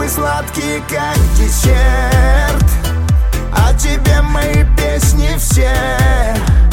Мой сладкий, как десерт, о тебе мои песни все.